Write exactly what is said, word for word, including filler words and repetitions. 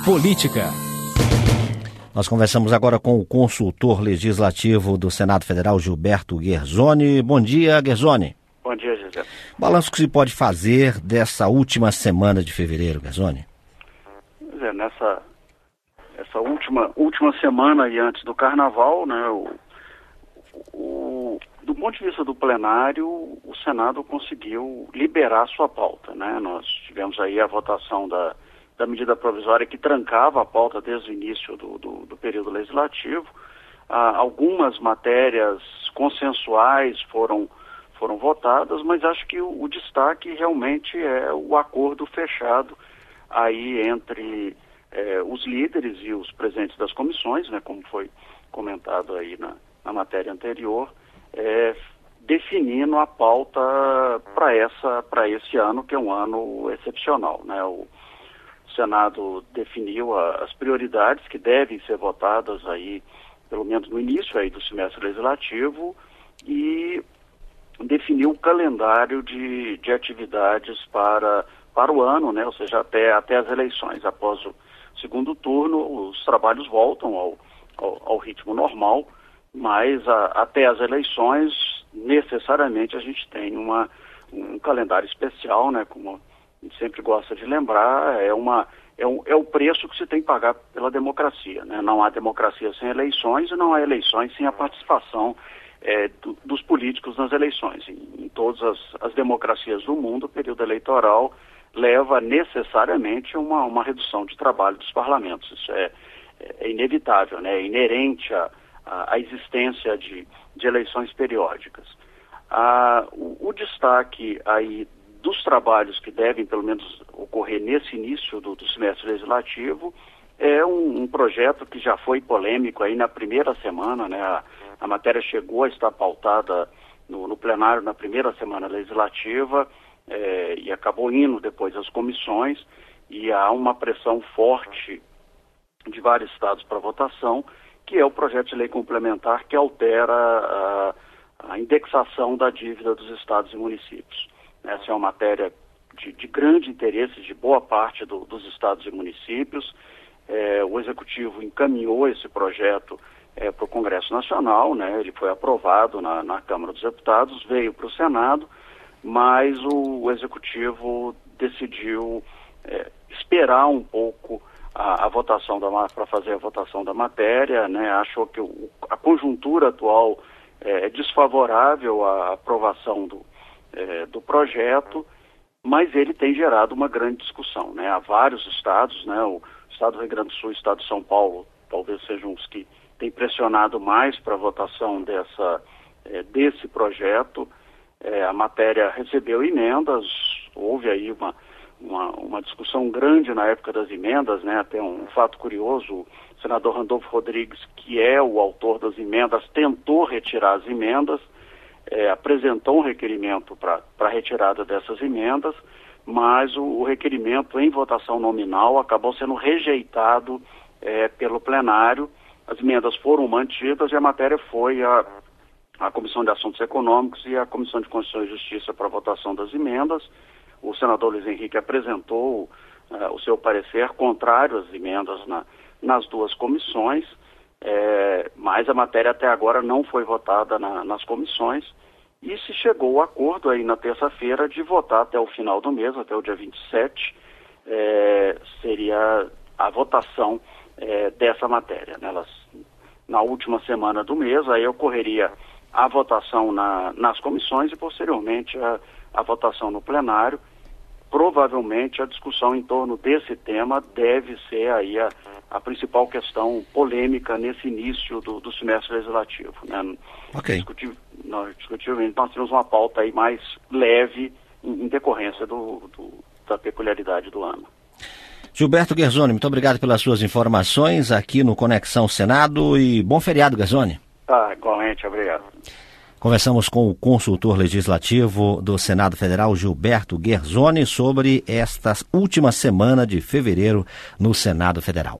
Política. Nós conversamos agora com o consultor legislativo do Senado Federal, Gilberto Guerzoni. Bom dia, Guerzoni. Bom dia, José. Balanço que se pode fazer dessa última semana de fevereiro, Guerzoni? É, nessa essa última, última semana e antes do Carnaval, né, o, o, do ponto de vista do plenário, o Senado conseguiu liberar sua pauta, né? Nós tivemos aí a votação da, da medida provisória que trancava a pauta desde o início do, do, do período legislativo. Ah, algumas matérias consensuais foram foram votadas, mas acho que o, o destaque realmente é o acordo fechado aí entre eh, os líderes e os presidentes das comissões, né, como foi comentado aí na, na matéria anterior, eh, definindo a pauta para essa para esse ano, que é um ano excepcional, né? O Senado definiu a, as prioridades que devem ser votadas aí, pelo menos no início aí do semestre legislativo, e definiu o calendário de, de atividades para, para o ano, né? Ou seja, até, até as eleições. Após o segundo turno, os trabalhos voltam ao, ao, ao ritmo normal, mas a, até as eleições, necessariamente, a gente tem uma, um calendário especial, né? Como a gente sempre gosta de lembrar, é, uma, é, um, é o preço que se tem que pagar pela democracia, né? Não há democracia sem eleições e não há eleições sem a participação É, do, dos políticos nas eleições. Em, em todas as, as democracias do mundo, o período eleitoral leva necessariamente a uma, uma redução de trabalho dos parlamentos. Isso é, é inevitável, né? É inerente à, à existência de, de eleições periódicas. Ah, o, o destaque aí dos trabalhos que devem, pelo menos, ocorrer nesse início do, do semestre legislativo é um, um projeto que já foi polêmico aí na primeira semana, né? A, A matéria chegou a estar pautada no, no plenário na primeira semana legislativa é, e acabou indo depois às comissões, e há uma pressão forte de vários estados para votação, que é o projeto de lei complementar que altera a, a indexação da dívida dos estados e municípios. Essa é uma matéria de, de grande interesse de boa parte do, dos estados e municípios. É, o Executivo encaminhou esse projeto É, para o Congresso Nacional, né? Ele foi aprovado na, na Câmara dos Deputados, veio para o Senado, mas o, o Executivo decidiu é, esperar um pouco a, a votação da para fazer a votação da matéria, né? Achou que o, a conjuntura atual é, é desfavorável à aprovação do, é, do projeto, mas ele tem gerado uma grande discussão, né? Há vários estados, né? O estado do Rio Grande do Sul e o estado de São Paulo talvez sejam os que tem pressionado mais para a votação dessa, eh, desse projeto. Eh, a matéria recebeu emendas, houve aí uma, uma, uma discussão grande na época das emendas, né? Até um fato curioso, o senador Randolfo Rodrigues, que é o autor das emendas, tentou retirar as emendas, eh, apresentou um requerimento para a retirada dessas emendas, mas o, o requerimento em votação nominal acabou sendo rejeitado eh, pelo plenário. As emendas foram mantidas e a matéria foi à, à Comissão de Assuntos Econômicos e à Comissão de Constituição e Justiça para a votação das emendas. O senador Luiz Henrique apresentou uh, o seu parecer contrário às emendas na, nas duas comissões, é, mas a matéria até agora não foi votada na, nas comissões, e se chegou ao acordo aí na terça-feira de votar até o final do mês, até o dia vinte e sete, é, seria a votação É, dessa matéria, né? Elas, na última semana do mês, aí ocorreria a votação na, nas comissões e posteriormente a, a votação no plenário. Provavelmente a discussão em torno desse tema deve ser aí a, a principal questão polêmica nesse início do, do semestre legislativo, né? Ok. Discutir, nós, discutivamente, nós temos uma pauta aí mais leve em, em decorrência do, do, da peculiaridade do ano. Gilberto Guerzoni, muito obrigado pelas suas informações aqui no Conexão Senado e bom feriado, Guerzoni. Ah, igualmente, obrigado. Conversamos com o consultor legislativo do Senado Federal, Gilberto Guerzoni, sobre esta última semana de fevereiro no Senado Federal.